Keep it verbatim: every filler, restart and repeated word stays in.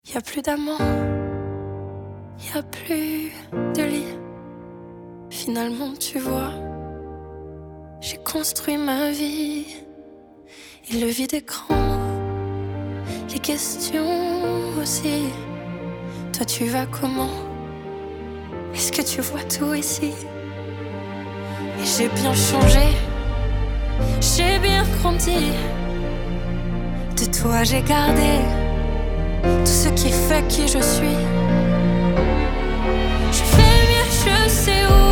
Y a plus d'amant, y a plus de lit. Finalement, tu vois, j'ai construit ma vie. Et le vide écran, les questions aussi. Toi, tu vas comment? Est-ce que tu vois tout ici? Et j'ai bien changé, j'ai bien grandi. De toi, j'ai gardé tout ce qui fait qui je suis. Je fais mieux, je sais où.